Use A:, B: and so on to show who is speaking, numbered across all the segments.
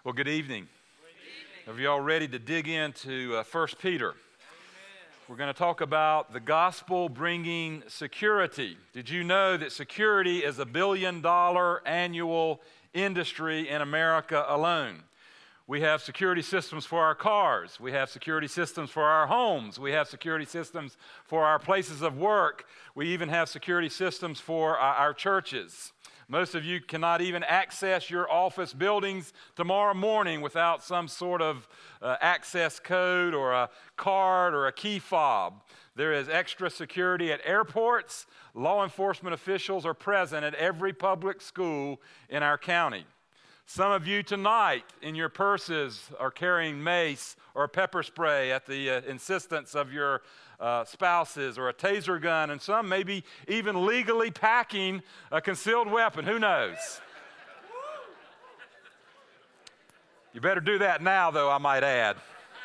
A: Well, good evening. Are you all ready to dig into 1 Peter? Amen. We're going to talk about the gospel bringing security. Did you know that security is $1 billion annual industry in America alone? We have security systems for our cars. We have security systems for our homes. We have security systems for our places of work. We even have security systems for our churches. Most of you cannot even access your office buildings tomorrow morning without some sort of access code or a card or a key fob. There is extra security at airports. Law enforcement officials are present at every public school in our county. Some of you tonight in your purses are carrying mace or pepper spray at the insistence of your spouses, or a taser gun, and some maybe even legally packing a concealed weapon. Who knows? You better do that now, though, I might add.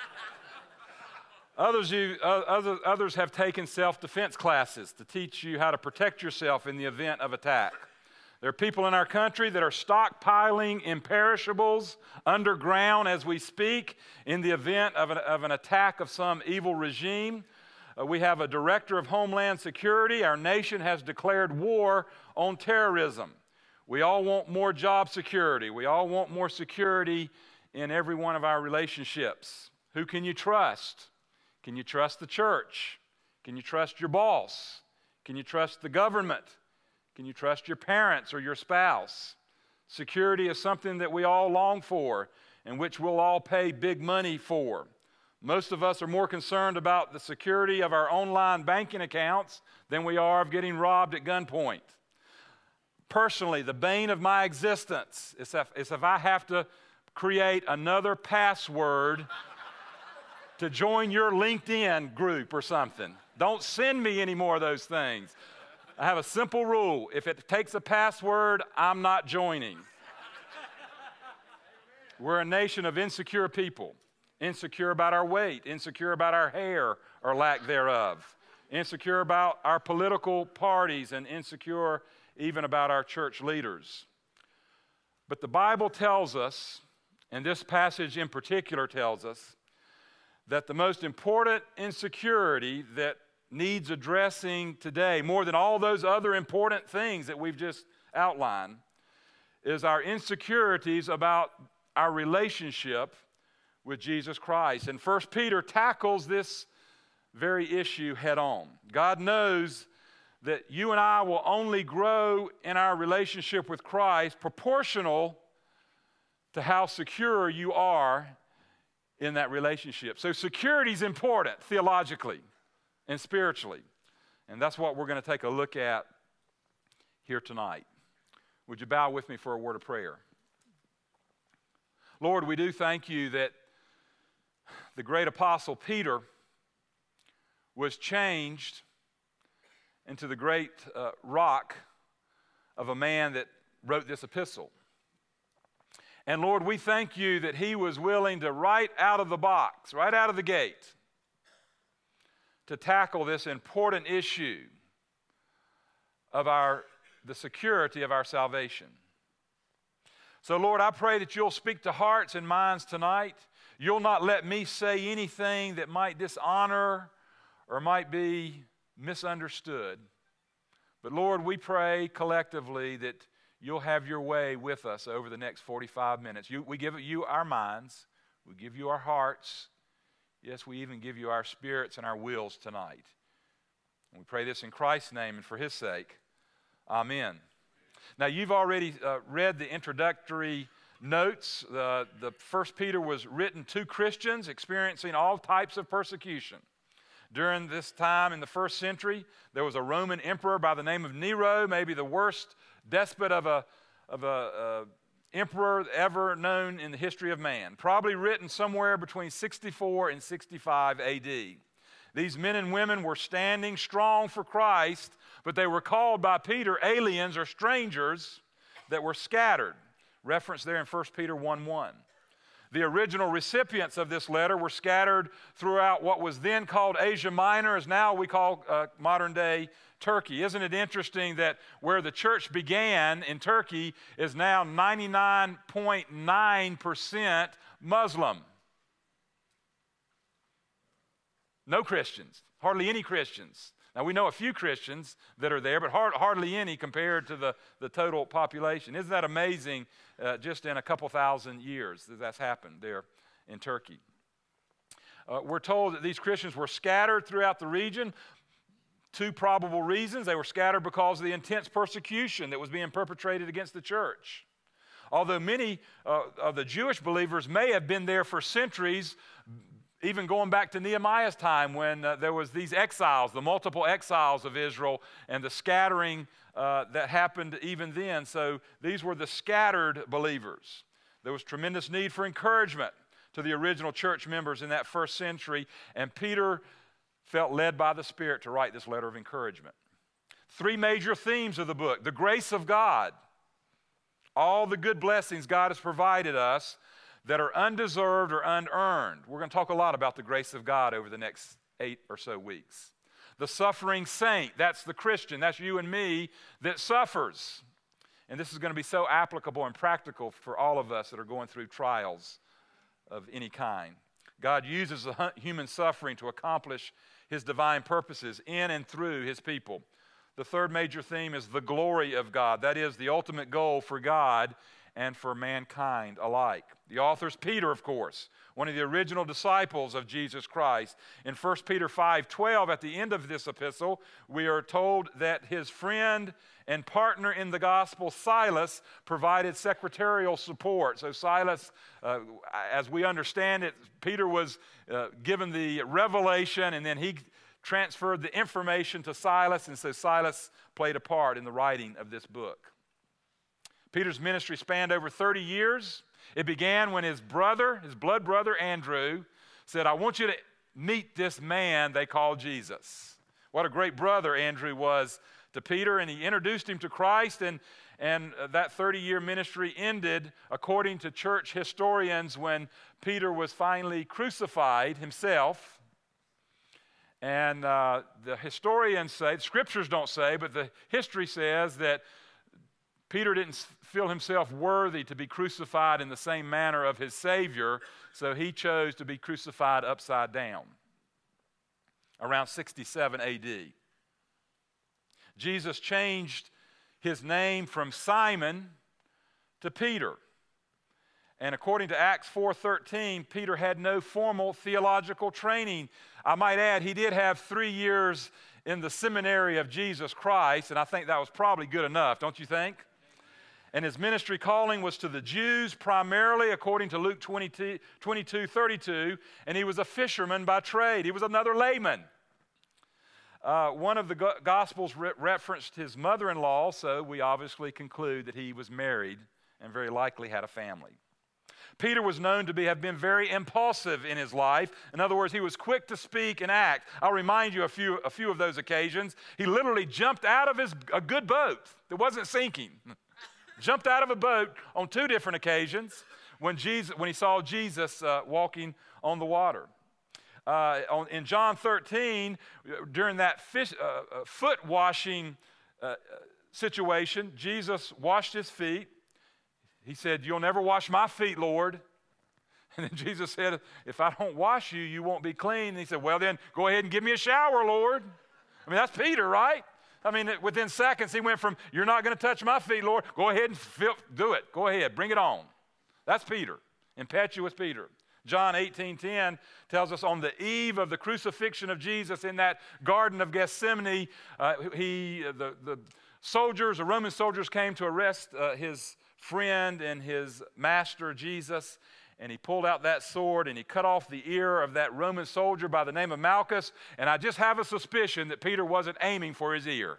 A: Others have taken self-defense classes to teach you how to protect yourself in the event of attack. There are people in our country that are stockpiling imperishables underground as we speak in the event of an attack of some evil regime. We have a director of Homeland Security. Our nation has declared war on terrorism. We all want more job security. We all want more security in every one of our relationships. Who can you trust? Can you trust the church? Can you trust your boss? Can you trust the government? Can you trust your parents or your spouse? Security is something that we all long for and which we'll all pay big money for. Most of us are more concerned about the security of our online banking accounts than we are of getting robbed at gunpoint. Personally, the bane of my existence is if I have to create another password to join your LinkedIn group or something. Don't send me any more of those things. I have a simple rule. If it takes a password, I'm not joining. We're a nation of insecure people. Insecure about our weight, insecure about our hair or lack thereof, insecure about our political parties, and insecure even about our church leaders. But the Bible tells us, and this passage in particular tells us, that the most important insecurity that needs addressing today, more than all those other important things that we've just outlined, is our insecurities about our relationship with Jesus Christ. And 1 Peter tackles this very issue head on. God knows that you and I will only grow in our relationship with Christ proportional to how secure you are in that relationship. So security is important theologically and spiritually. And that's what we're going to take a look at here tonight. Would you bow with me for a word of prayer? Lord, we do thank you that the great apostle Peter was changed into the great rock of a man that wrote this epistle. And Lord, we thank you that he was willing to, right out of the box, right out of the gate, to tackle this important issue of the security of our salvation. So Lord, I pray that you'll speak to hearts and minds tonight. You'll not let me say anything that might dishonor or might be misunderstood. But Lord, we pray collectively that you'll have your way with us over the next 45 minutes. We give you our minds. We give you our hearts. Yes, we even give you our spirits and our wills tonight. And we pray this in Christ's name and for his sake. Amen. Now, you've already read the introductory notes. The 1 Peter was written to Christians experiencing all types of persecution. During this time in the first century, there was a Roman emperor by the name of Nero, maybe the worst despot of a emperor ever known in the history of man, probably written somewhere between 64 and 65 A.D. These men and women were standing strong for Christ, but they were called by Peter aliens or strangers that were scattered. Reference there in 1 Peter 1:1. The original recipients of this letter were scattered throughout what was then called Asia Minor, as now we call modern-day Turkey. Isn't it interesting that where the church began in Turkey is now 99.9% Muslim? No Christians, hardly any Christians. Now, we know a few Christians that are there, but hardly any compared to the total population. Isn't that amazing, just in a couple thousand years that that's happened there in Turkey? We're told that these Christians were scattered throughout the region. Two probable reasons. They were scattered because of the intense persecution that was being perpetrated against the church. Although many of the Jewish believers may have been there for centuries, even going back to Nehemiah's time when there was these exiles, the multiple exiles of Israel, and the scattering that happened even then. So these were the scattered believers. There was tremendous need for encouragement to the original church members in that first century, and Peter felt led by the Spirit to write this letter of encouragement. Three major themes of the book: the grace of God, all the good blessings God has provided us that are undeserved or unearned. We're going to talk a lot about the grace of God over the next 8 or so weeks. The suffering saint, that's the Christian, that's you and me that suffers. And this is going to be so applicable and practical for all of us that are going through trials of any kind. God uses the human suffering to accomplish His divine purposes in and through His people. The third major theme is the glory of God. That is the ultimate goal for God and for mankind alike. The author's Peter, of course, one of the original disciples of Jesus Christ. In 1 Peter 5:12, at the end of this epistle, we are told that his friend and partner in the gospel, Silas, provided secretarial support. So Silas, as we understand it, Peter was given the revelation, and then he transferred the information to Silas, and so Silas played a part in the writing of this book. Peter's ministry spanned over 30 years. It began when his blood brother Andrew, said, "I want you to meet this man they call Jesus." What a great brother Andrew was to Peter, and he introduced him to Christ, and that 30-year ministry ended, according to church historians, when Peter was finally crucified himself. And the historians say, the scriptures don't say, but the history says that Peter didn't feel himself worthy to be crucified in the same manner of his Savior, so he chose to be crucified upside down around 67 AD. Jesus changed his name from Simon to Peter. And according to Acts 4:13, Peter had no formal theological training. I might add, he did have 3 years in the seminary of Jesus Christ, and I think that was probably good enough, don't you think? And his ministry calling was to the Jews primarily, according to Luke 22:32, and he was a fisherman by trade. He was another layman. One of the Gospels referenced his mother-in-law, so we obviously conclude that he was married and very likely had a family. Peter was known to have been very impulsive in his life. In other words, he was quick to speak and act. I'll remind you a few of those occasions. He literally jumped out of a good boat that wasn't sinking. Jumped out of a boat on 2 different occasions when he saw Jesus walking on the water. In John 13, during that foot washing situation, Jesus washed his feet. He said, "You'll never wash my feet, Lord." And then Jesus said, "If I don't wash you, you won't be clean." And he said, "Well, then go ahead and give me a shower, Lord." I mean, that's Peter, right? I mean, within seconds, he went from, "You're not going to touch my feet, Lord. Go ahead and do it. Go ahead. Bring it on." That's Peter, impetuous Peter. John 18:10 tells us on the eve of the crucifixion of Jesus in that Garden of Gethsemane, the Roman soldiers came to arrest his friend and his master, Jesus, and he pulled out that sword and he cut off the ear of that Roman soldier by the name of Malchus, and I just have a suspicion that Peter wasn't aiming for his ear.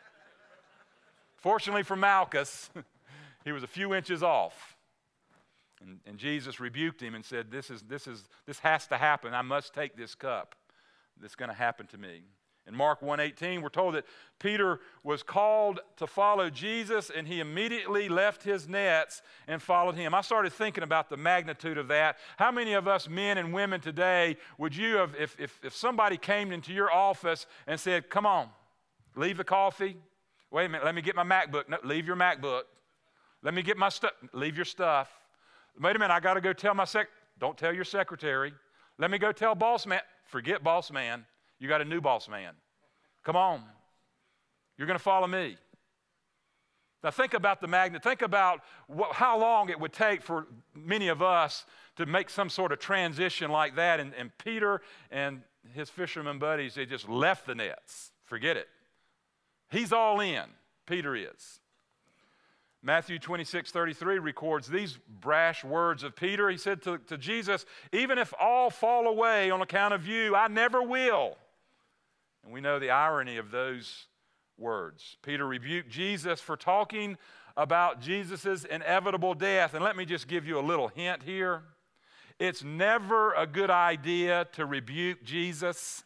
A: Fortunately for Malchus, he was a few inches off. And Jesus rebuked him and said, this has to happen. I must take this cup. That's going to happen to me. In Mark 1:18, we're told that Peter was called to follow Jesus, and he immediately left his nets and followed him. I started thinking about the magnitude of that. How many of us men and women today would you have, if somebody came into your office and said, come on, leave the coffee. Wait a minute, let me get my MacBook. No, leave your MacBook. Let me get my stuff. Leave your stuff. Wait a minute, I got to go tell my Don't tell your secretary. Let me go tell boss man. Forget boss man. You got a new boss man. Come on. You're going to follow me. Now think about the magnet. Think about how long it would take for many of us to make some sort of transition like that. And Peter and his fisherman buddies, they just left the nets. Forget it. He's all in. Peter is. Matthew 26:33 records these brash words of Peter. He said to Jesus, even if all fall away on account of you, I never will. And we know the irony of those words. Peter rebuked Jesus for talking about Jesus' inevitable death. And let me just give you a little hint here. It's never a good idea to rebuke Jesus.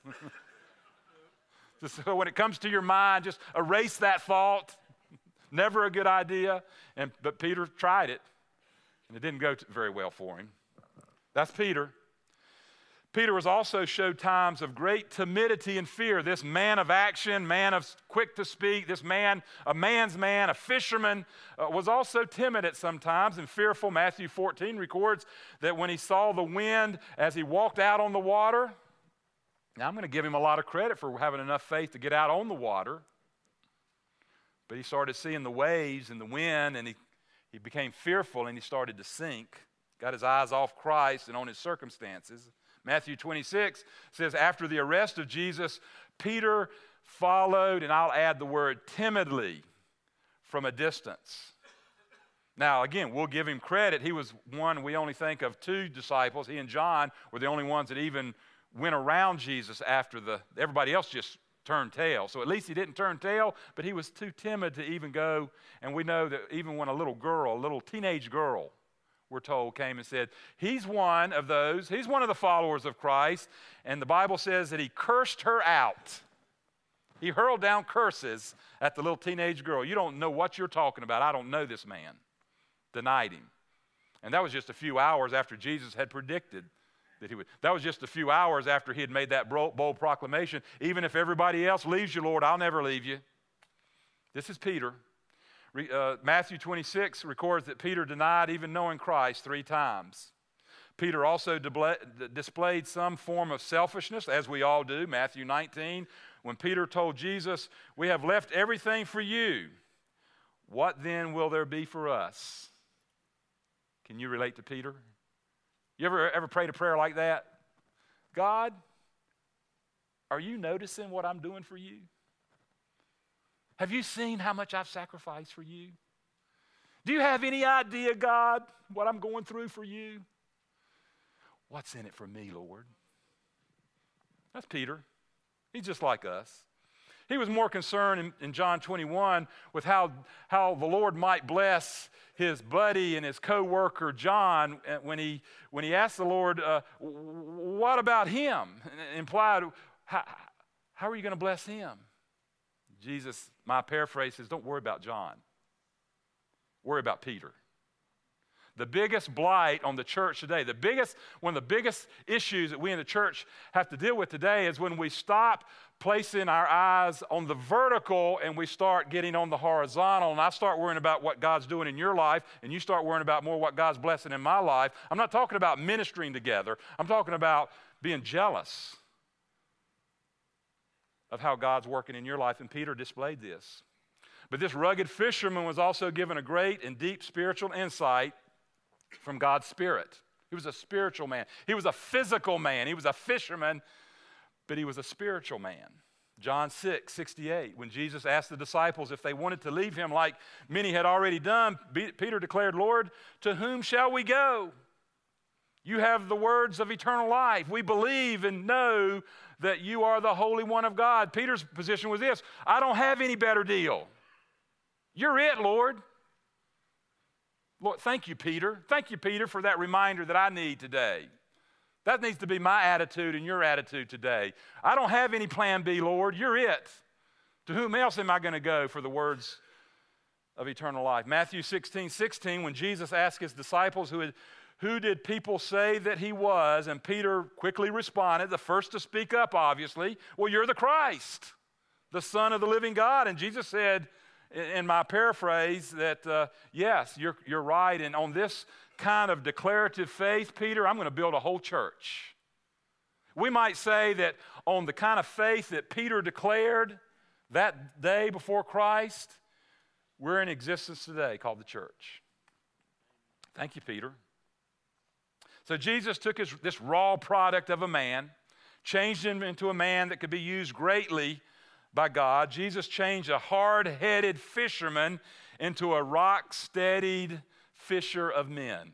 A: So when it comes to your mind, just erase that thought. Never a good idea. But Peter tried it, and it didn't go very well for him. That's Peter. Peter was also showed times of great timidity and fear. This man of action, man of quick to speak, this man, a man's man, a fisherman, was also timid at some times and fearful. Matthew 14 records that when he saw the wind as he walked out on the water, now I'm going to give him a lot of credit for having enough faith to get out on the water, but he started seeing the waves and the wind, and he became fearful, and he started to sink, got his eyes off Christ and on his circumstances. Matthew 26 says, after the arrest of Jesus, Peter followed, and I'll add the word timidly, from a distance. Now, again, we'll give him credit. He was one, we only think of two disciples. He and John were the only ones that even went around Jesus after everybody else just turned tail. So at least he didn't turn tail, but he was too timid to even go. And we know that even when a little teenage girl, we're told, came and said, he's one of those, he's one of the followers of Christ, and the Bible says that he cursed her out. He hurled down curses at the little teenage girl. You don't know what you're talking about. I don't know this man. Denied him. And that was just a few hours after Jesus had predicted that he would. That was just a few hours after he had made that bold proclamation. Even if everybody else leaves you, Lord, I'll never leave you. This is Peter. Matthew 26 records that Peter denied even knowing Christ 3 times. Peter also displayed some form of selfishness, as we all do. Matthew 19, when Peter told Jesus, we have left everything for you. What then will there be for us? Can you relate to Peter? You ever prayed a prayer like that? God, are you noticing what I'm doing for you? Have you seen how much I've sacrificed for you? Do you have any idea, God, what I'm going through for you? What's in it for me, Lord? That's Peter. He's just like us. He was more concerned in John 21 with how the Lord might bless his buddy and his co-worker John when he asked the Lord, what about him? And implied, how are you going to bless him? Jesus, my paraphrase says, don't worry about John. Worry about Peter. The biggest blight on the church today, one of the biggest issues that we in the church have to deal with today is when we stop placing our eyes on the vertical and we start getting on the horizontal, and I start worrying about what God's doing in your life, and you start worrying about more what God's blessing in my life. I'm not talking about ministering together. I'm talking about being jealous of how God's working in your life, and Peter displayed this. But this rugged fisherman was also given a great and deep spiritual insight from God's Spirit. He was a spiritual man. He was a physical man. He was a fisherman, but he was a spiritual man. John 6:68, when Jesus asked the disciples if they wanted to leave him like many had already done, Peter declared, Lord, to whom shall we go? You have the words of eternal life. We believe and know that you are the Holy One of God. Peter's position was this: I don't have any better deal. You're it, Lord. Lord, thank you, Peter. Thank you, Peter, for that reminder that I need today. That needs to be my attitude and your attitude today. I don't have any plan B, Lord. You're it. To whom else am I going to go for the words of eternal life? Matthew 16:16, when Jesus asked his disciples, who did people say that he was? And Peter quickly responded, the first to speak up, obviously, well, you're the Christ, the Son of the living God. And Jesus said, in my paraphrase, that yes, you're right. And on this kind of declarative faith, Peter, I'm going to build a whole church. We might say that on the kind of faith that Peter declared that day before Christ, we're in existence today called the church. Thank you, Peter. So Jesus took this raw product of a man, changed him into a man that could be used greatly by God. Jesus changed a hard-headed fisherman into a rock-steadied fisher of men.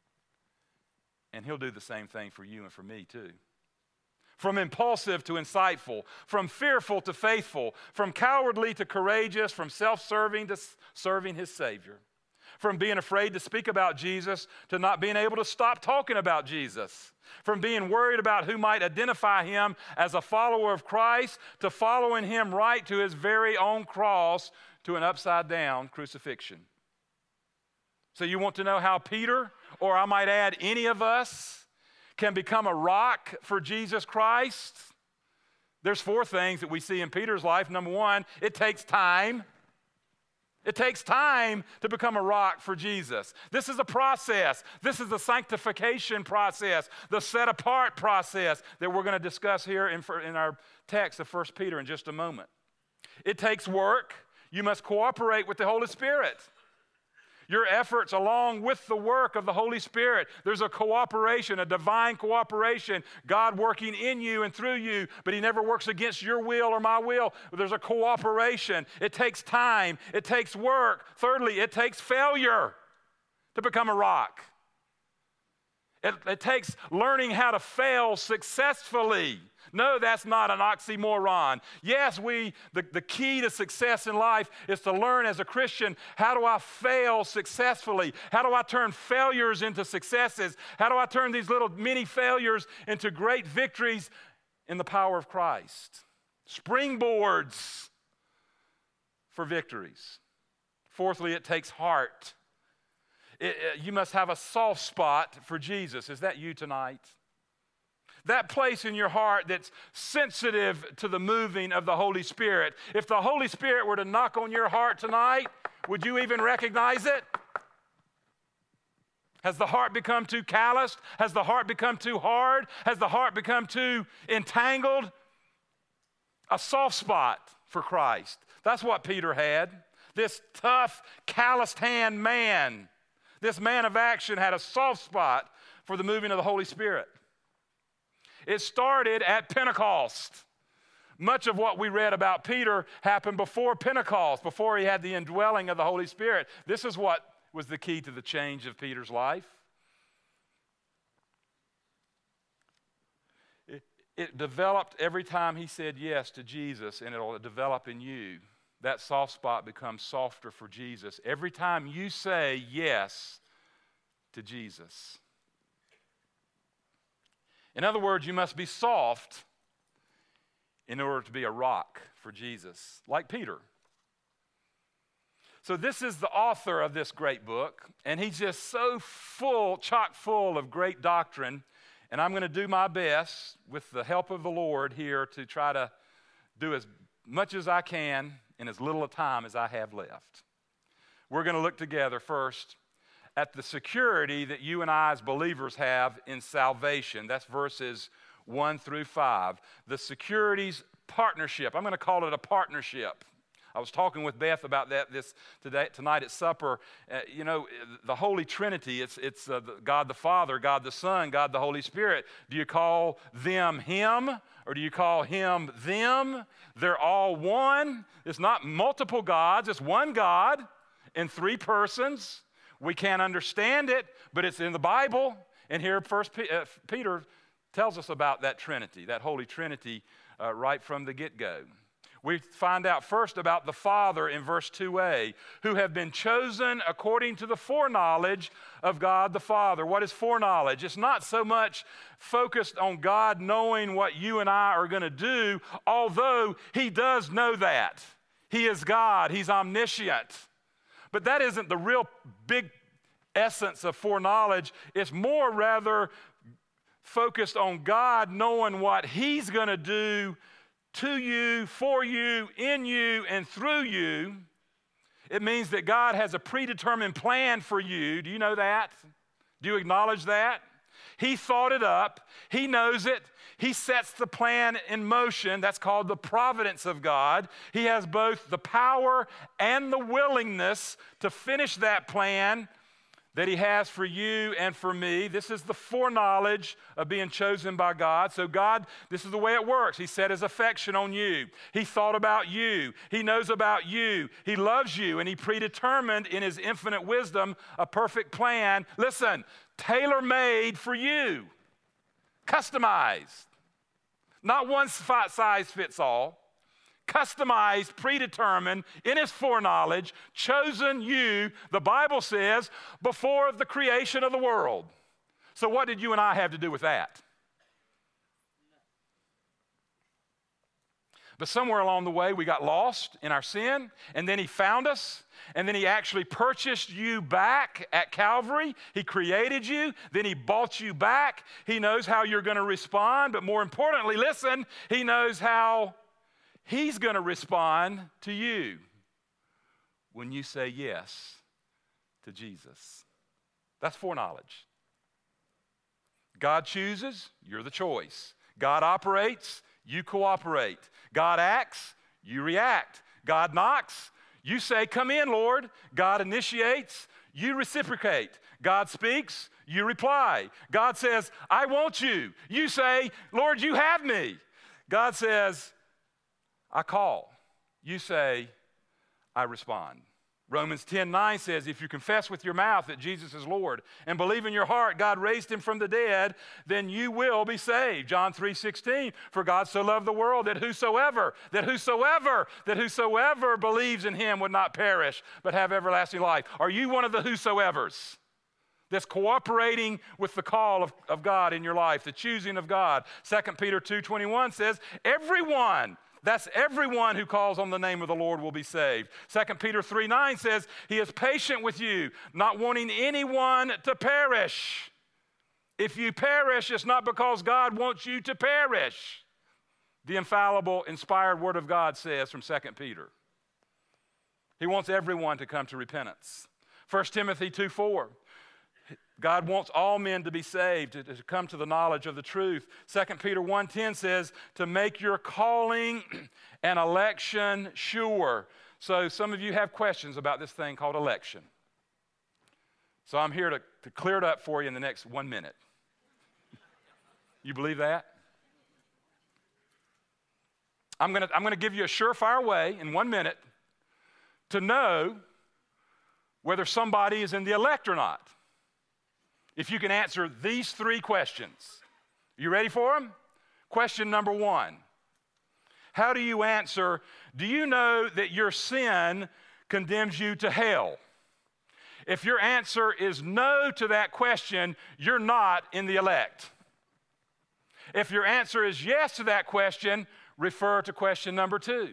A: And he'll do the same thing for you and for me too. From impulsive to insightful, from fearful to faithful, from cowardly to courageous, from self-serving to serving his Savior. From being afraid to speak about Jesus to not being able to stop talking about Jesus. From being worried about who might identify him as a follower of Christ to following him right to his very own cross to an upside-down crucifixion. So you want to know how Peter, or I might add any of us, can become a rock for Jesus Christ? There's 4 things that we see in Peter's life. Number 1, it takes time. It takes time to become a rock for Jesus. This is a process. This is the sanctification process, the set-apart process that we're going to discuss here in our text of 1 Peter in just a moment. It takes work. You must cooperate with the Holy Spirit. Your efforts along with the work of the Holy Spirit. There's a cooperation, a divine cooperation, God working in you and through you, but he never works against your will or my will. There's a cooperation. It takes time. It takes work. Thirdly, it takes failure to become a rock. It takes learning how to fail successfully. No, that's not an oxymoron. Yes, the key to success in life is to learn as a Christian, how do I fail successfully? How do I turn failures into successes? How do I turn these little mini failures into great victories in the power of Christ? Springboards for victories. Fourthly, it takes heart. You must have a soft spot for Jesus. Is that you tonight? That place in your heart that's sensitive to the moving of the Holy Spirit. If the Holy Spirit were to knock on your heart tonight, would you even recognize it? Has the heart become too calloused? Has the heart become too hard? Has the heart become too entangled? A soft spot for Christ. That's what Peter had. This tough, calloused hand man, this man of action had a soft spot for the moving of the Holy Spirit. It started at Pentecost. Much of what we read about Peter happened before Pentecost, before he had the indwelling of the Holy Spirit. This is what was the key to the change of Peter's life. It developed every time he said yes to Jesus, and it'll develop in you. That soft spot becomes softer for Jesus. Every time you say yes to Jesus. In other words, you must be soft in order to be a rock for Jesus, like Peter. So this is the author of this great book, and he's just so chock full of great doctrine, and I'm going to do my best with the help of the Lord here to try to do as much as I can in as little a time as I have left. We're going to look together first at the security that you and I as believers have in salvation. That's verses 1 through 5. The security's partnership. I'm going to call it a partnership. I was talking with Beth about that tonight at supper. The Holy Trinity, it's God the Father, God the Son, God the Holy Spirit. Do you call them him, or do you call him them? They're all one. It's not multiple gods. It's one God in 3 persons. We can't understand it, but it's in the Bible. And here Peter tells us about that Trinity, that Holy Trinity, right from the get-go. We find out first about the Father in verse 2a, who have been chosen according to the foreknowledge of God the Father. What is foreknowledge? It's not so much focused on God knowing what you and I are going to do, although He does know that. He is God. He's omniscient. But that isn't the real big essence of foreknowledge. It's more rather focused on God knowing what He's going to do to you, for you, in you, and through you. It means that God has a predetermined plan for you. Do you know that? Do you acknowledge that? He thought it up. He knows it. He sets the plan in motion. That's called the providence of God. He has both the power and the willingness to finish that plan that He has for you and for me. This is the foreknowledge of being chosen by God. So God, this is the way it works. He set His affection on you. He thought about you. He knows about you. He loves you, and He predetermined in His infinite wisdom a perfect plan. Listen, tailor-made for you, customized. Not one size fits all. Customized, predetermined, in His foreknowledge, chosen you, the Bible says, before the creation of the world. So what did you and I have to do with that? But somewhere along the way, we got lost in our sin, and then He found us, and then He actually purchased you back at Calvary. He created you, then He bought you back. He knows how you're going to respond, but more importantly, listen, He knows how He's going to respond to you when you say yes to Jesus. That's foreknowledge. God chooses, you're the choice. God operates, you cooperate. God acts, you react. God knocks, you say, "Come in, Lord." God initiates, you reciprocate. God speaks, you reply. God says, "I want you." You say, "Lord, you have me." God says, "I call." You say, "I respond." Romans 10:9 says, if you confess with your mouth that Jesus is Lord and believe in your heart God raised Him from the dead, then you will be saved. John 3:16, for God so loved the world that whosoever believes in Him would not perish but have everlasting life. Are you one of the whosoevers that's cooperating with the call of God in your life, the choosing of God? 2 Peter 2:21 says, that's everyone who calls on the name of the Lord will be saved. 2 Peter 3:9 says, He is patient with you, not wanting anyone to perish. If you perish, it's not because God wants you to perish. The infallible, inspired Word of God says from 2 Peter. He wants everyone to come to repentance. 1 Timothy 2:4. God wants all men to be saved, to come to the knowledge of the truth. 2 Peter 1:10 says, to make your calling and election sure. So some of you have questions about this thing called election. So I'm here to clear it up for you in the next 1 minute. You believe that? I'm going to give you a surefire way in 1 minute to know whether somebody is in the elect or not. If you can answer these 3 questions. You ready for them? Question number 1. How do you answer, do you know that your sin condemns you to hell? If your answer is no to that question, you're not in the elect. If your answer is yes to that question, refer to question number 2.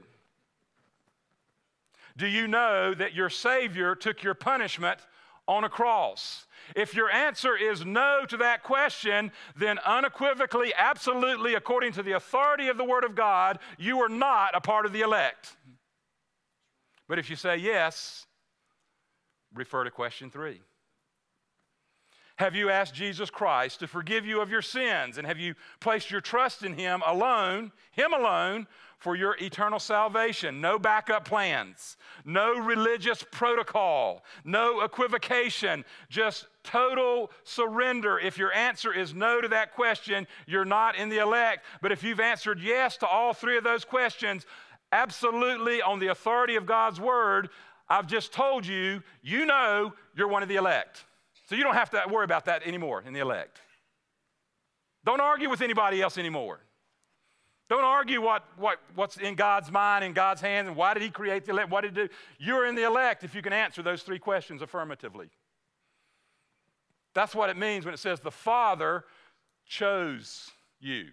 A: Do you know that your Savior took your punishment on a cross? If your answer is no to that question, then unequivocally, absolutely, according to the authority of the Word of God, you are not a part of the elect. But if you say yes, refer to question 3. Have you asked Jesus Christ to forgive you of your sins? And have you placed your trust in Him alone, for your eternal salvation? No backup plans, no religious protocol, no equivocation, just total surrender. If your answer is no to that question, you're not in the elect. But if you've answered yes to all 3 of those questions, absolutely on the authority of God's Word, I've just told you, you know you're one of the elect. So you don't have to worry about that anymore in the elect. Don't argue with anybody else anymore. Don't argue what's in God's mind, in God's hands, and why did he create the elect, what did he do? You're in the elect if you can answer those three questions affirmatively. That's what it means when it says the Father chose you.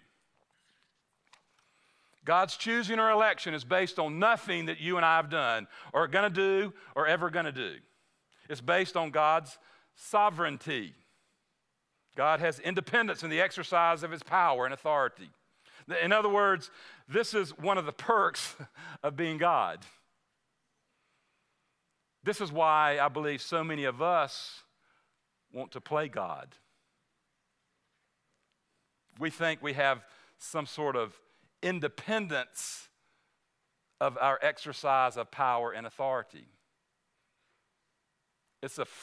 A: God's choosing or election is based on nothing that you and I have done or are going to do or ever going to do. It's based on God's sovereignty. God has independence in the exercise of his power and authority. In other words, this is one of the perks of being God. This is why I believe so many of us want to play God. We think we have some sort of independence of our exercise of power and authority. It's a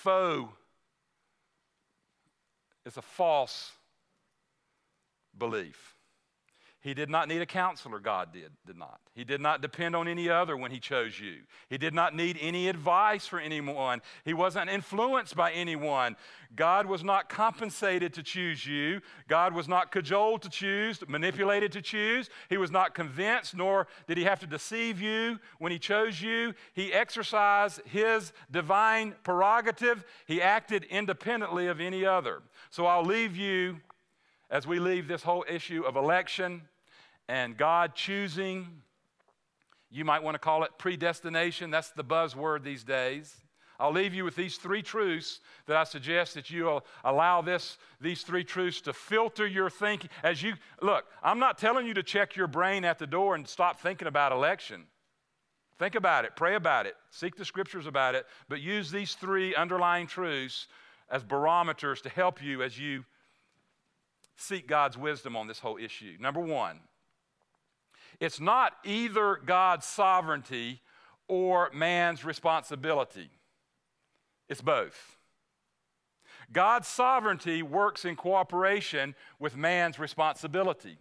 A: false belief. He did not need a counselor, God did not. He did not depend on any other when he chose you. He did not need any advice for anyone. He wasn't influenced by anyone. God was not compensated to choose you. God was not cajoled to choose, manipulated to choose. He was not convinced, nor did he have to deceive you when he chose you. He exercised his divine prerogative. He acted independently of any other. So I'll leave you, as we leave this whole issue of election and God choosing, you might want to call it predestination. That's the buzzword these days. I'll leave you with these three truths that I suggest that you allow these three truths to filter your thinking. Look, I'm not telling you to check your brain at the door and stop thinking about election. Think about it, pray about it, seek the scriptures about it, but use these three underlying truths as barometers to help you as you seek God's wisdom on this whole issue. Number one, it's not either God's sovereignty or man's responsibility. It's both. God's sovereignty works in cooperation with man's responsibility.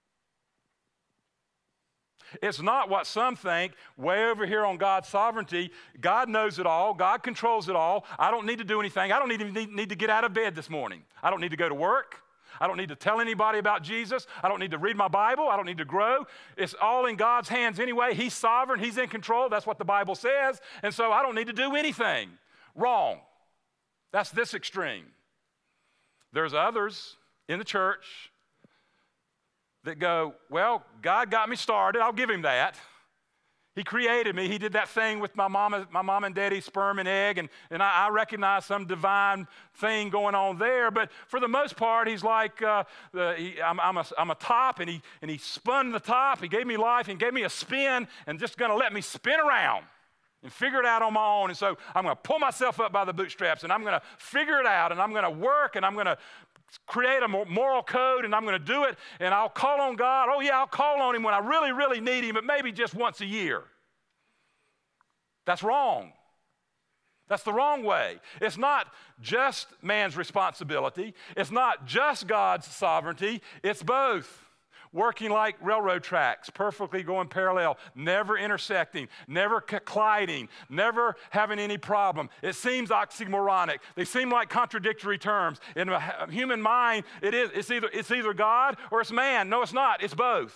A: It's not what some think, way over here on God's sovereignty. God knows it all. God controls it all. I don't need to do anything. I don't even need to get out of bed this morning. I don't need to go to work. I don't need to tell anybody about Jesus. I don't need to read my Bible. I don't need to grow. It's all in God's hands anyway. He's sovereign. He's in control. That's what the Bible says. And so I don't need to do anything. Wrong. That's this extreme. There's others in the church that go, well, God got me started. I'll give him that. He created me. He did that thing with my mom and daddy's sperm and egg, and I recognize some divine thing going on there. But for the most part, he's like, I'm a top, and he spun the top. He gave me life and gave me a spin, and just going to let me spin around and figure it out on my own. And so I'm going to pull myself up by the bootstraps, and I'm going to figure it out, and I'm going to work, and I'm going to create a moral code, and I'm going to do it, and I'll call on God. Oh, yeah, I'll call on him when I really, really need him, but maybe just once a year. That's wrong. That's the wrong way. It's not just man's responsibility. It's not just God's sovereignty. It's both. Working like railroad tracks, perfectly going parallel, never intersecting, never colliding, never having any problem. It seems oxymoronic. They seem like contradictory terms. In a human mind, it's either God or it's man. No, it's not. It's both.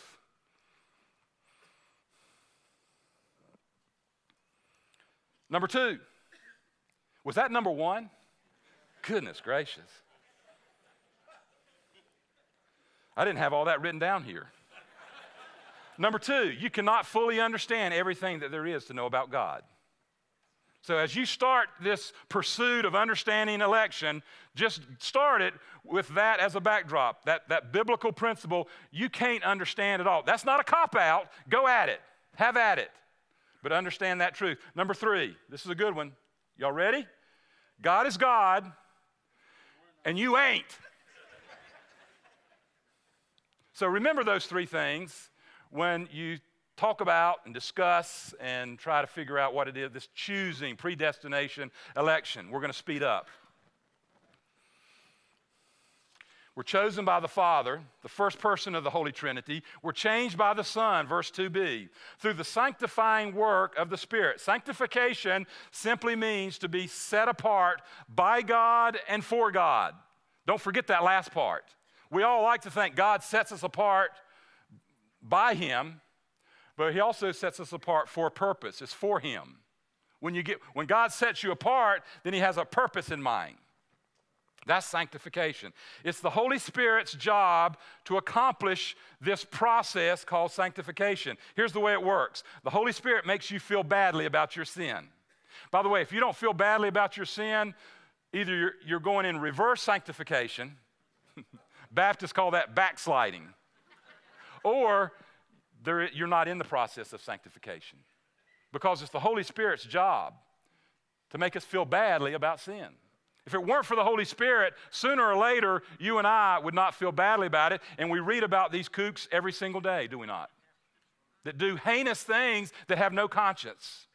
A: Number two. Was that number one? Goodness gracious. I didn't have all that written down here. Number two, you cannot fully understand everything that there is to know about God. So as you start this pursuit of understanding election, just start it with that as a backdrop, that biblical principle. You can't understand it all. That's not a cop-out. Go at it. Have at it. But understand that truth. Number three, this is a good one. Y'all ready? God is God, and you ain't. So remember those three things when you talk about and discuss and try to figure out what it is, this choosing, predestination, election. We're going to speed up. We're chosen by the Father, the first person of the Holy Trinity. We're changed by the Son, verse 2b, through the sanctifying work of the Spirit. Sanctification simply means to be set apart by God and for God. Don't forget that last part. We all like to think God sets us apart by him, but he also sets us apart for a purpose. It's for him. When God sets you apart, then he has a purpose in mind. That's sanctification. It's the Holy Spirit's job to accomplish this process called sanctification. Here's the way it works. The Holy Spirit makes you feel badly about your sin. By the way, if you don't feel badly about your sin, either you're going in reverse sanctification, Baptists call that backsliding, or you're not in the process of sanctification, because it's the Holy Spirit's job to make us feel badly about sin. If it weren't for the Holy Spirit, sooner or later, you and I would not feel badly about it, and we read about these kooks every single day, do we not? That do heinous things that have no conscience,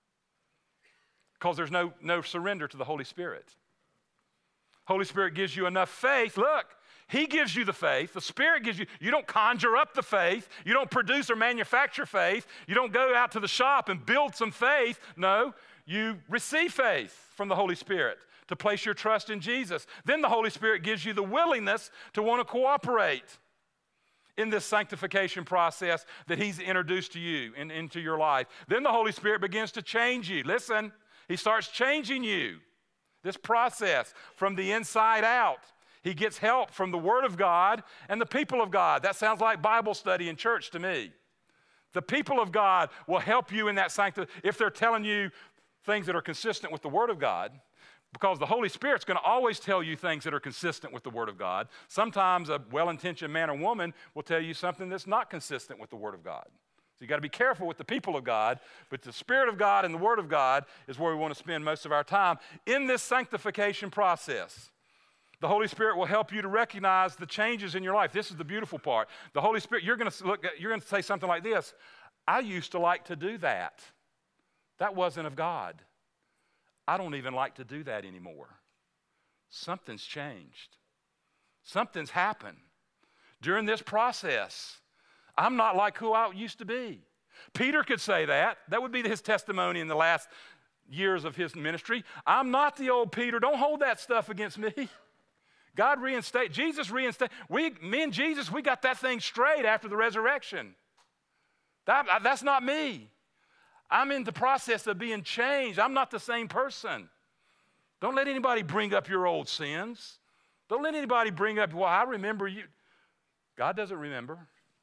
A: because there's no surrender to the Holy Spirit. Holy Spirit gives you enough faith. Look, he gives you the faith. The Spirit gives you. You don't conjure up the faith. You don't produce or manufacture faith. You don't go out to the shop and build some faith. No, you receive faith from the Holy Spirit to place your trust in Jesus. Then the Holy Spirit gives you the willingness to want to cooperate in this sanctification process that he's introduced to you and into your life. Then the Holy Spirit begins to change you. Listen, he starts changing you. This process from the inside out. He gets help from the Word of God and the people of God. That sounds like Bible study in church to me. The people of God will help you in that sanctification if they're telling you things that are consistent with the Word of God, because the Holy Spirit's going to always tell you things that are consistent with the Word of God. Sometimes a well-intentioned man or woman will tell you something that's not consistent with the Word of God. So you got to be careful with the people of God, but the Spirit of God and the Word of God is where we want to spend most of our time in this sanctification process. The Holy Spirit will help you to recognize the changes in your life. This is the beautiful part. The Holy Spirit, you're going to say something like this: I used to like to do that. That wasn't of God. I don't even like to do that anymore. Something's changed. Something's happened. During this process, I'm not like who I used to be. Peter could say that. That would be his testimony in the last years of his ministry. I'm not the old Peter. Don't hold that stuff against me. Jesus reinstated. Me and Jesus, we got that thing straight after the resurrection. That's not me. I'm in the process of being changed. I'm not the same person. Don't let anybody bring up your old sins. Don't let anybody bring up, well, I remember you. God doesn't remember.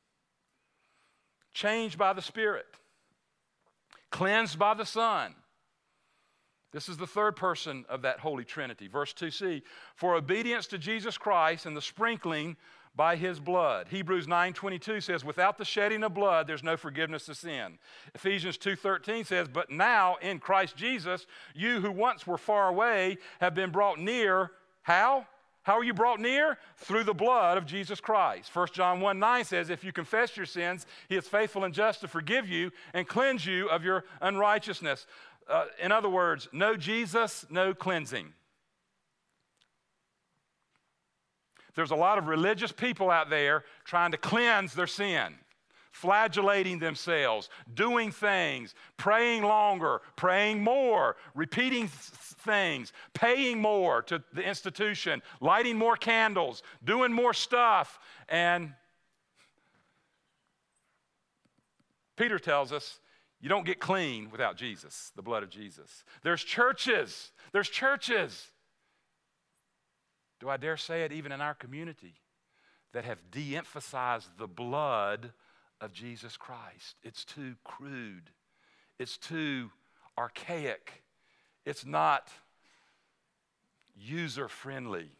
A: Changed by the Spirit. Cleansed by the Son. This is the third person of that Holy Trinity. Verse 2c, for obedience to Jesus Christ and the sprinkling by his blood. Hebrews 9:22 says, without the shedding of blood, there's no forgiveness of sin. Ephesians 2:13 says, but now in Christ Jesus, you who once were far away have been brought near. How? How are you brought near? Through the blood of Jesus Christ. 1 John 1:9 says, if you confess your sins, he is faithful and just to forgive you and cleanse you of your unrighteousness. In other words, no Jesus, no cleansing. There's a lot of religious people out there trying to cleanse their sin, flagellating themselves, doing things, praying longer, praying more, repeating things, paying more to the institution, lighting more candles, doing more stuff. And Peter tells us you don't get clean without Jesus, the blood of Jesus. There's churches. Do I dare say it, even in our community, that have de-emphasized the blood of Jesus Christ. It's too crude. It's too archaic. It's not user-friendly.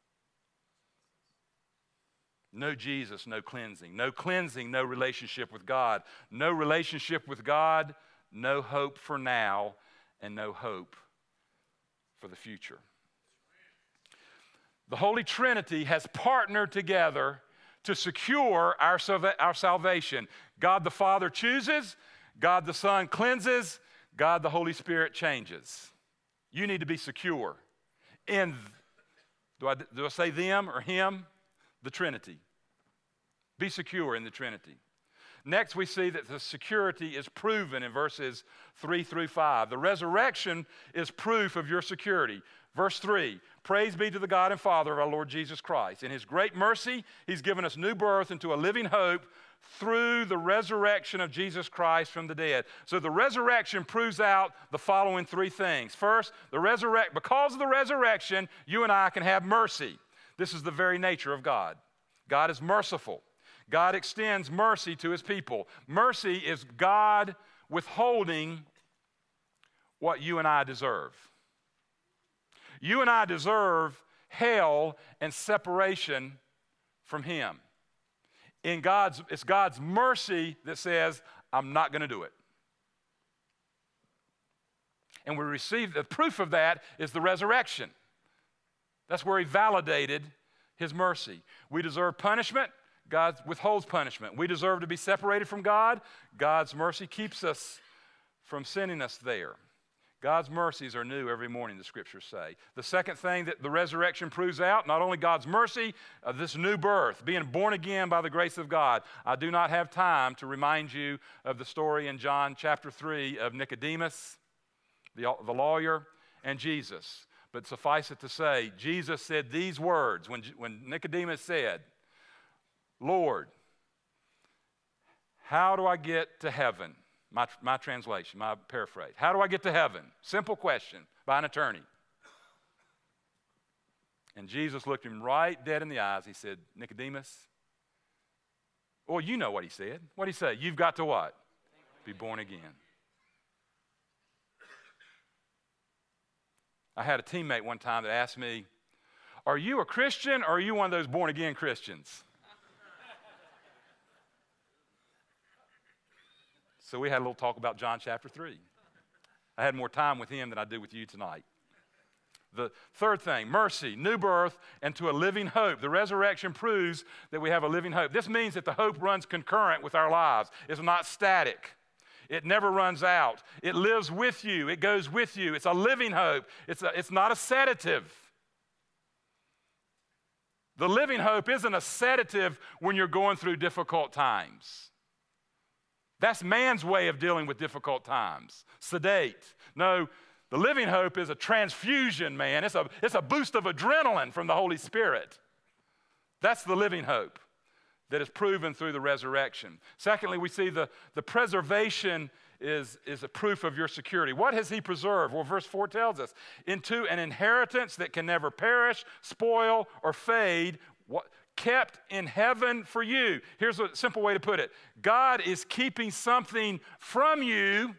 A: No Jesus, no cleansing. No cleansing, no relationship with God. No relationship with God, no hope for now, and no hope for the future. The Holy Trinity has partnered together to secure our salvation. God the Father chooses, God the Son cleanses, God the Holy Spirit changes. You need to be secure in, do I say them or him? The Trinity. Be secure in the Trinity. Next, we see that the security is proven in verses 3 through 5. The resurrection is proof of your security. Verse 3, praise be to the God and Father of our Lord Jesus Christ. In his great mercy, he's given us new birth into a living hope through the resurrection of Jesus Christ from the dead. So the resurrection proves out the following three things. First, because of the resurrection, you and I can have mercy. This is the very nature of God. God is merciful. God extends mercy to his people. Mercy is God withholding what you and I deserve. You and I deserve hell and separation from him. It's God's mercy that says, I'm not going to do it. And we receive the proof of that is the resurrection. That's where he validated his mercy. We deserve punishment. God withholds punishment. We deserve to be separated from God. God's mercy keeps us from sending us there. God's mercies are new every morning, the scriptures say. The second thing that the resurrection proves out, not only God's mercy, this new birth, being born again by the grace of God. I do not have time to remind you of the story in John chapter 3 of Nicodemus, the lawyer, and Jesus. But suffice it to say, Jesus said these words when Nicodemus said, Lord, how do I get to heaven? My translation, my paraphrase. How do I get to heaven? Simple question by an attorney. And Jesus looked him right dead in the eyes. He said, Nicodemus, well, you know what he said. What did he say? You've got to what? Be born again. I had a teammate one time that asked me, are you a Christian or are you one of those born again Christians? So we had a little talk about John chapter 3. I had more time with him than I do with you tonight. The third thing, mercy, new birth, and to a living hope. The resurrection proves that we have a living hope. This means that the hope runs concurrent with our lives. It's not static. It never runs out. It lives with you. It goes with you. It's a living hope. It's not a sedative. The living hope isn't a sedative when you're going through difficult times. That's man's way of dealing with difficult times. Sedate. No, the living hope is a transfusion, man. It's a boost of adrenaline from the Holy Spirit. That's the living hope that is proven through the resurrection. Secondly, we see the preservation is a proof of your security. What has he preserved? Well, verse 4 tells us, into an inheritance that can never perish, spoil, or fade, kept in heaven for you. Here's a simple way to put it. God is keeping something from you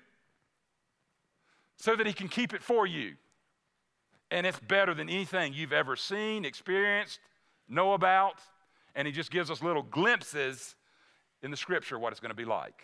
A: so that he can keep it for you. And it's better than anything you've ever seen, experienced, know about. And he just gives us little glimpses in the scripture what it's going to be like.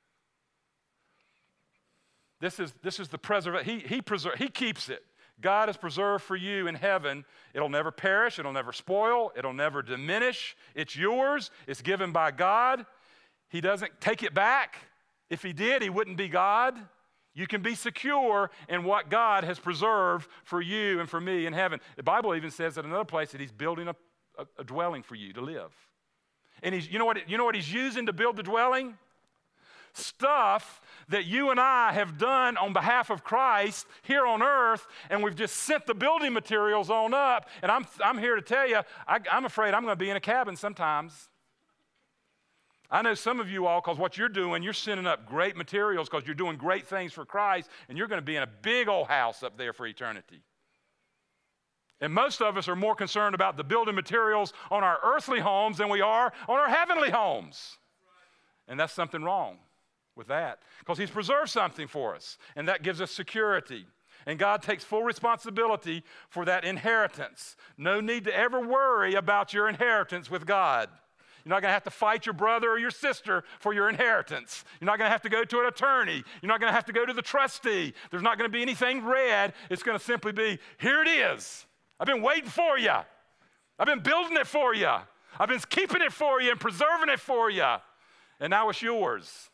A: This is the preservation. He keeps it. God has preserved for you in heaven. It'll never perish. It'll never spoil. It'll never diminish. It's yours. It's given by God. He doesn't take it back. If he did, he wouldn't be God. You can be secure in what God has preserved for you and for me in heaven. The Bible even says at another place that he's building a dwelling for you to live. And you know what he's using to build the dwelling? Stuff that you and I have done on behalf of Christ here on earth, and we've just sent the building materials on up. And I'm here to tell you, I'm afraid I'm going to be in a cabin sometimes. I know some of you all, because what you're doing, you're sending up great materials because you're doing great things for Christ, and you're going to be in a big old house up there for eternity. And most of us are more concerned about the building materials on our earthly homes than we are on our heavenly homes. And that's something wrong with that, because he's preserved something for us, and that gives us security. And God takes full responsibility for that inheritance. No need to ever worry about your inheritance with God. You're not going to have to fight your brother or your sister for your inheritance. You're not going to have to go to an attorney. You're not going to have to go to the trustee. There's not going to be anything read. It's going to simply be, here it is. I've been waiting for you. I've been building it for you. I've been keeping it for you and preserving it for you. And now it's yours.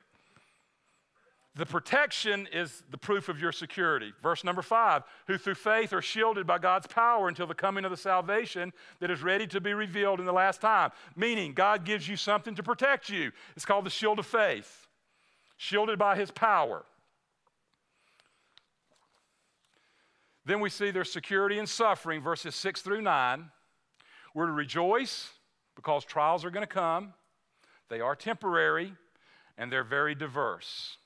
A: The protection is the proof of your security. Verse number 5, who through faith are shielded by God's power until the coming of the salvation that is ready to be revealed in the last time. Meaning, God gives you something to protect you. It's called the shield of faith. Shielded by his power. Then we see their security in suffering, verses 6 through 9. We're to rejoice because trials are going to come. They are temporary, and they're very diverse.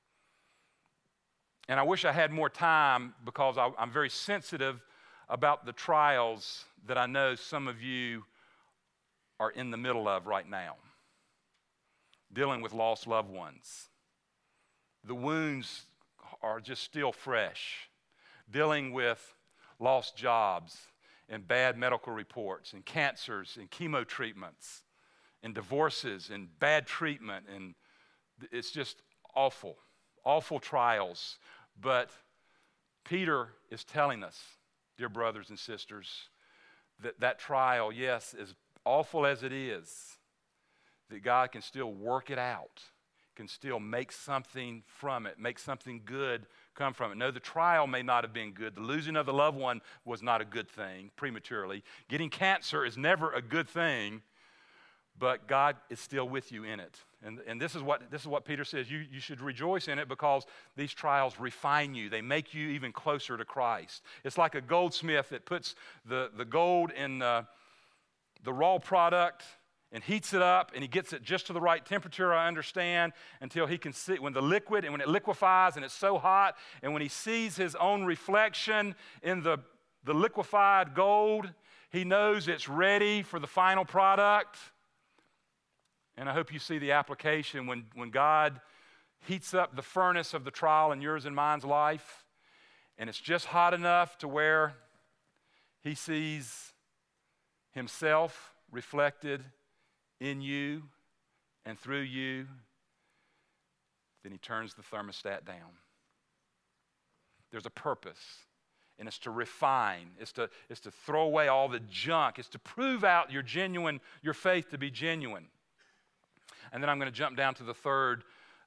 A: And I wish I had more time because I'm very sensitive about the trials that I know some of you are in the middle of right now, dealing with lost loved ones. The wounds are just still fresh, dealing with lost jobs and bad medical reports and cancers and chemo treatments and divorces and bad treatment, and it's just awful, awful trials. But Peter is telling us, dear brothers and sisters, that trial, yes, as awful as it is, that God can still work it out, can still make something from it, make something good come from it. No, the trial may not have been good. The losing of the loved one was not a good thing prematurely. Getting cancer is never a good thing, but God is still with you in it. And this is what Peter says. You should rejoice in it because these trials refine you. They make you even closer to Christ. It's like a goldsmith that puts the gold in the raw product and heats it up, and he gets it just to the right temperature, I understand, until he can see when it liquefies and it's so hot, and when he sees his own reflection in the liquefied gold, he knows it's ready for the final product. And I hope you see the application when God heats up the furnace of the trial in yours and mine's life, and it's just hot enough to where he sees himself reflected in you and through you, then he turns the thermostat down. There's a purpose, and it's to refine. It's to throw away all the junk. It's to prove out your faith to be genuine. And then I'm going to jump down to the third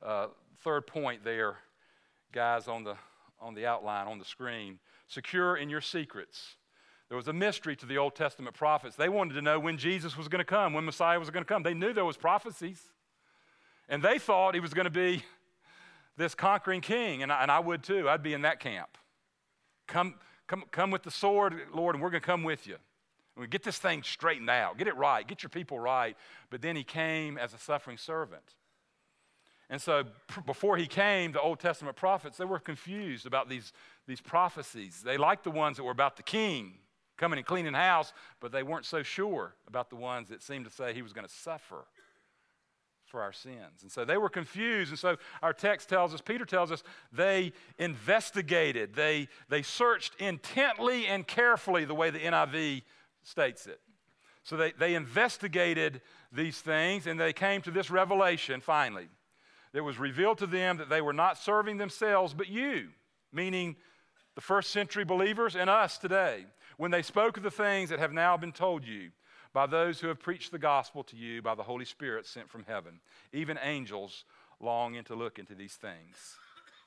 A: point there, guys, on the outline, on the screen. Secure in your secrets. There was a mystery to the Old Testament prophets. They wanted to know when Jesus was going to come, when Messiah was going to come. They knew there was prophecies. And they thought he was going to be this conquering king, and I would too. I'd be in that camp. Come with the sword, Lord, and we're going to come with you. We get this thing straightened out. Get it right. Get your people right. But then he came as a suffering servant. And so before he came, the Old Testament prophets, they were confused about these prophecies. They liked the ones that were about the king coming and cleaning house, but they weren't so sure about the ones that seemed to say he was going to suffer for our sins. And so they were confused. And so our text tells us, Peter tells us, they investigated. They searched intently and carefully, the way the NIV states it. So they investigated these things, and they came to this revelation finally. It was revealed to them that they were not serving themselves, but you, meaning the first century believers and us today, when they spoke of the things that have now been told you by those who have preached the gospel to you by the Holy Spirit sent from heaven. Even angels longing to look into these things.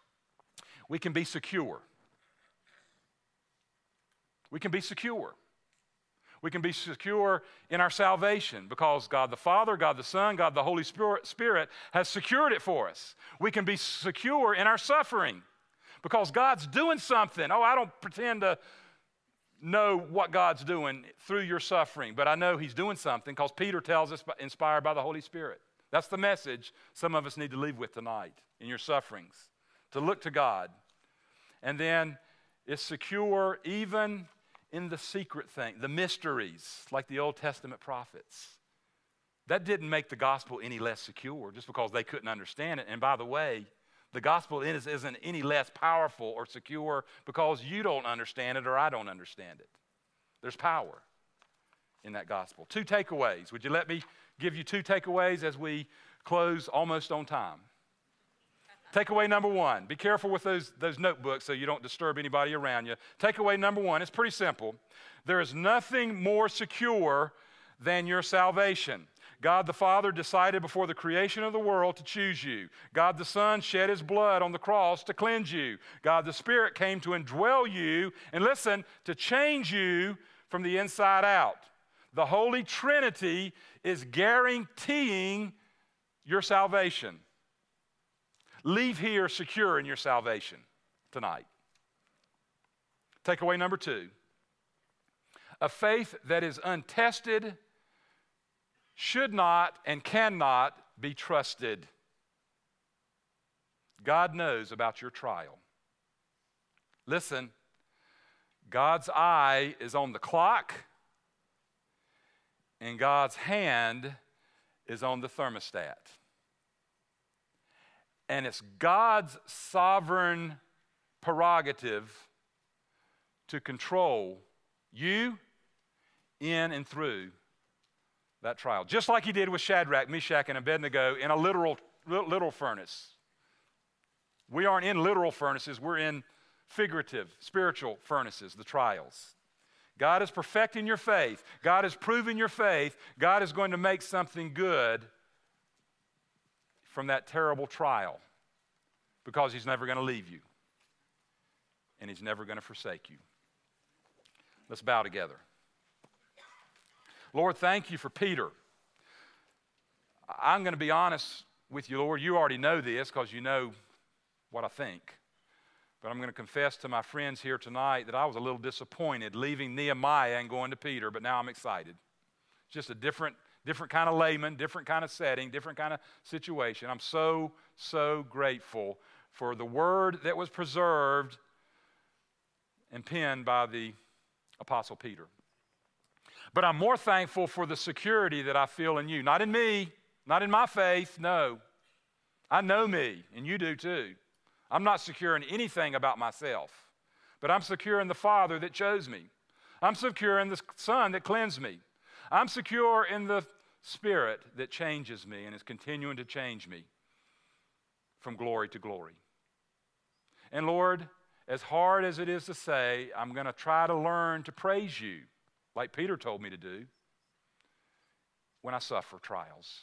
A: We can be secure. We can be secure. We can be secure in our salvation because God the Father, God the Son, God the Holy Spirit has secured it for us. We can be secure in our suffering because God's doing something. Oh, I don't pretend to know what God's doing through your suffering, but I know he's doing something because Peter tells us, inspired by the Holy Spirit. That's the message some of us need to leave with tonight in your sufferings, to look to God. And then it's secure even in the secret thing, the mysteries, like the Old Testament prophets. That didn't make the gospel any less secure just because they couldn't understand it. And by the way, the gospel isn't any less powerful or secure because you don't understand it or I don't understand it. There's power in that gospel. 2 takeaways. Would you let me give you 2 takeaways as we close almost on time? Takeaway number 1, be careful with those notebooks so you don't disturb anybody around you. Takeaway number 1, it's pretty simple. There is nothing more secure than your salvation. God the Father decided before the creation of the world to choose you. God the Son shed his blood on the cross to cleanse you. God the Spirit came to indwell you, and listen, to change you from the inside out. The Holy Trinity is guaranteeing your salvation. Leave here secure in your salvation tonight. Takeaway number 2, a faith that is untested should not and cannot be trusted. God knows about your trial. Listen, God's eye is on the clock, and God's hand is on the thermostat. And it's God's sovereign prerogative to control you in and through that trial. Just like he did with Shadrach, Meshach, and Abednego in a literal furnace. We aren't in literal furnaces, we're in figurative, spiritual furnaces, the trials. God is perfecting your faith. God is proving your faith. God is going to make something good from that terrible trial because he's never going to leave you and he's never going to forsake you. Let's bow together. Lord, thank you for Peter. I'm going to be honest with you, Lord. You already know this because you know what I think. But I'm going to confess to my friends here tonight that I was a little disappointed leaving Nehemiah and going to Peter, but now I'm excited. It's just a different kind of layman, different kind of setting, different kind of situation. I'm so grateful for the word that was preserved and penned by the Apostle Peter. But I'm more thankful for the security that I feel in you. Not in me, not in my faith, no. I know me, and you do too. I'm not secure in anything about myself, but I'm secure in the Father that chose me. I'm secure in the Son that cleansed me. I'm secure in the Spirit that changes me and is continuing to change me from glory to glory. And Lord, as hard as it is to say, I'm going to try to learn to praise you, like Peter told me to do, when I suffer trials.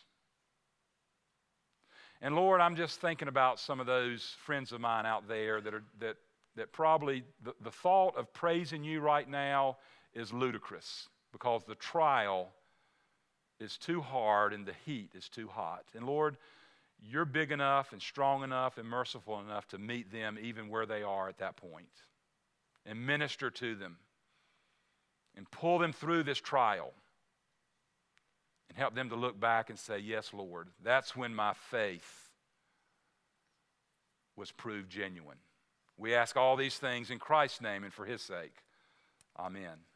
A: And Lord, I'm just thinking about some of those friends of mine out there that probably the thought of praising you right now is ludicrous because the trial is too hard and the heat is too hot. And Lord, you're big enough and strong enough and merciful enough to meet them even where they are at that point and minister to them and pull them through this trial. And help them to look back and say, yes, Lord, that's when my faith was proved genuine. We ask all these things in Christ's name and for his sake. Amen.